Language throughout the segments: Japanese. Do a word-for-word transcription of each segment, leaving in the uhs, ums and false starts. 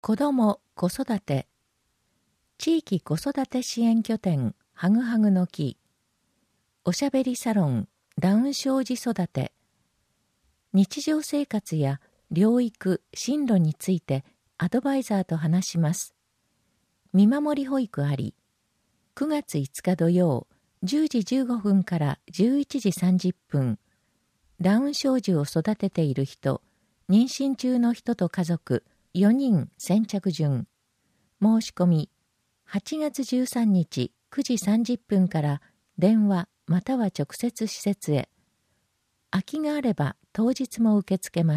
子ども・子育て地域子育て支援拠点はぐはぐの木おしゃべりサロンダウン症児育て日常生活や療育・進路についてアドバイザーと話します。見守り保育ありくがついつか土曜じゅうじじゅうごふんからじゅういちじさんじゅっぷんダウン症児を育てている人妊娠中の人と家族よにん先着順申し込みはちがつじゅうさんにちくじさんじゅっぷんから電話または直接施設へ空きがあれば当日も受け付けます。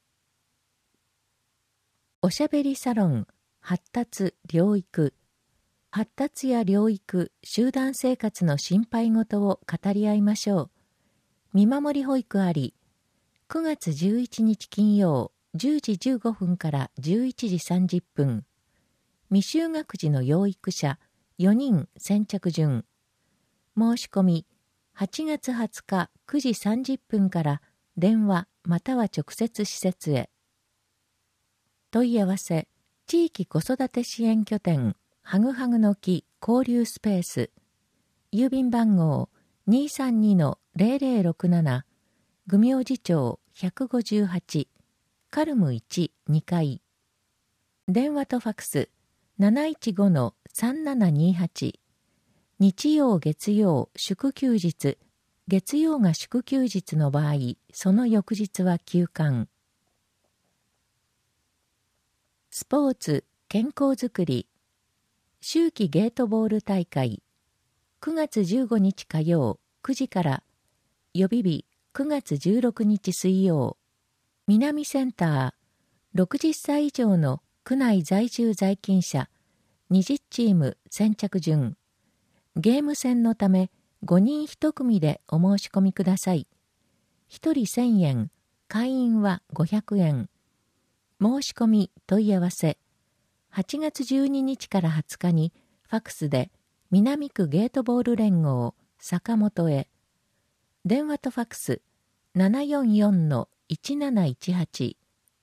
おしゃべりサロン発達療育発達や療育集団生活の心配事を語り合いましょう。見守り保育ありくがつじゅういちにち金曜じゅうじじゅうごふんからじゅういちじさんじゅっぷん未就学児の養育者よにん先着順申し込みはちがつはつかくじさんじゅっぷんから電話または直接施設へ問い合わせ地域子育て支援拠点はぐはぐの木交流スペース郵便番号 にーさんにのゼロゼロろくなな 愚明寺町ひゃくごじゅうはちカルムいちにかい電話とファクス なないちごのさんななにはち日曜月曜祝休日月曜が祝休日の場合その翌日は休館スポーツ健康づくり秋季ゲートボール大会くがつじゅうごにち火曜くじから予備日くがつじゅうろくにち水曜南センターろくじゅっさい以上の区内在住在勤者にじゅうチーム先着順ゲーム戦のためごにんいち組でお申し込みください。ひとりせんえん会員はごひゃくえん申し込み問い合わせはちがつじゅうににちからはつかにファクスで南区ゲートボール連合坂本へ電話とファクス ななよんよんのいちなないちはち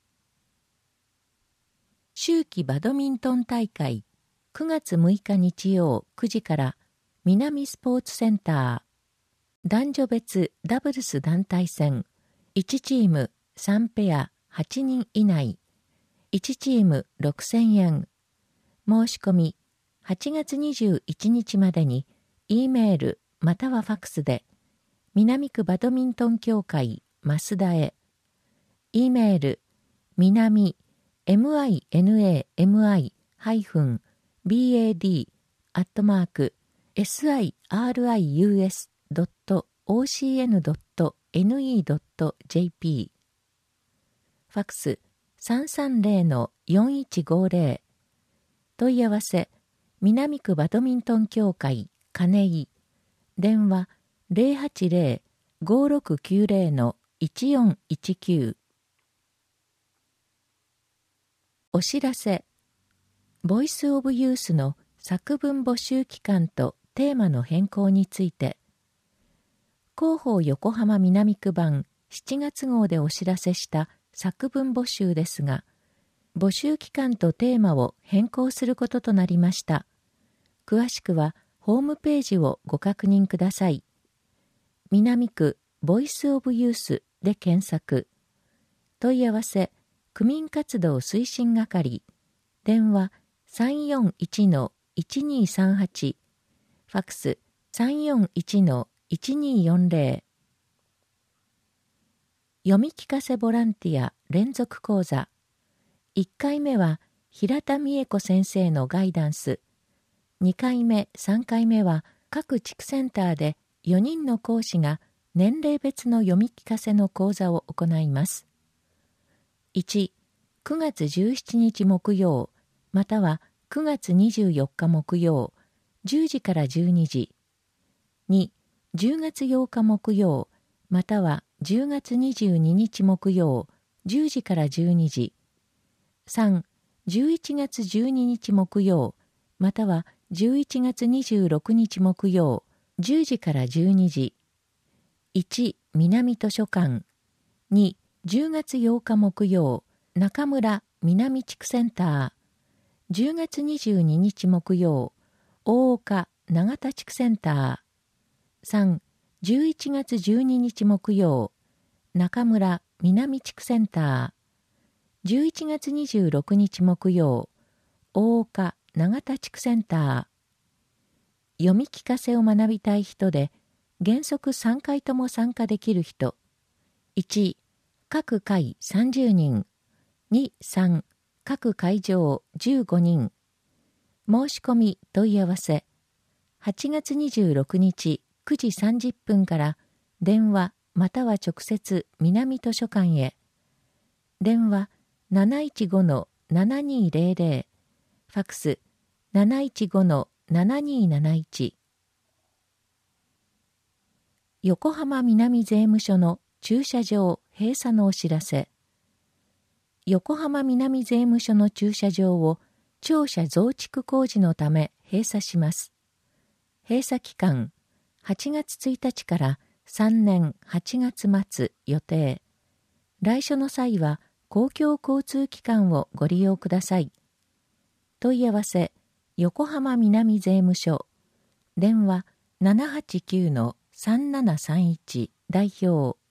秋季バドミントン大会くがつむいか日曜くじから南スポーツセンター男女別ダブルス団体戦いちチームさんペアはちにん以内いちチームろくせんえん申し込みはちがつにじゅういちにちまでに E メールまたはファクスで南区バドミントン協会増田へ E メール南 minami-bad アットマーク sirius.ocn.ne.jp ファクス さんさんゼロのよんいちごゼロ 問い合わせ南区バドミントン協会金井電話 ゼロはちゼロ ごろくきゅうゼロのいちよんいちきゅう お知らせボイスオブユースの作文募集期間とテーマの変更について広報横浜南区版しちがつ号でお知らせした作文募集ですが募集期間とテーマを変更することとなりました。詳しくはホームページをご確認ください。南区ボイスオブユースで検索問い合わせ区民活動推進係電話 さんよんいちのいちにさんはち ファクス さんよんいちのいちによんゼロ 読み聞かせボランティア連続講座いっかいめは平田美恵子先生のガイダンスにかいめさんかいめは各地区センターでよにんの講師が年齢別の読み聞かせの講座を行います。いち、くがつじゅうしちにち木曜またはくがつにじゅうよっか木曜じゅうじからじゅうにじに、じゅうがつようか木曜またはじゅうがつにじゅうににち木曜じゅうじからじゅうにじさん、じゅういちがつじゅうににち木曜またはじゅういちがつにじゅうろくにち木曜じゅうじからじゅうにじいち、南図書館に、じゅうがつようか木曜中村南地区センター。じゅうがつにじゅうににち木曜、大岡長田地区センター。さん、じゅういちがつじゅうににち木曜、中村南地区センター。じゅういちがつにじゅうろくにち木曜、大岡長田地区センター。読み聞かせを学びたい人で、原則さんかいとも参加できる人。いち、各会さんじゅうにん。に、さん、各会場じゅうごにん。申し込み問い合わせ。はちがつにじゅうろくにちくじさんじゅっぷんから電話または直接南図書館へ。電話 なないちごのななにーぜろぜろ、ファックス なないちごのななにーなないち。横浜南税務署の駐車場閉鎖のお知らせ。横浜南税務署の駐車場を庁舎増築工事のため閉鎖します。閉鎖期間、はちがつついたちからさんねんはちがつ末予定。来所の際は公共交通機関をご利用ください。問い合わせ、横浜南税務署。電話 ななはちきゅうのさんななさんいち 代表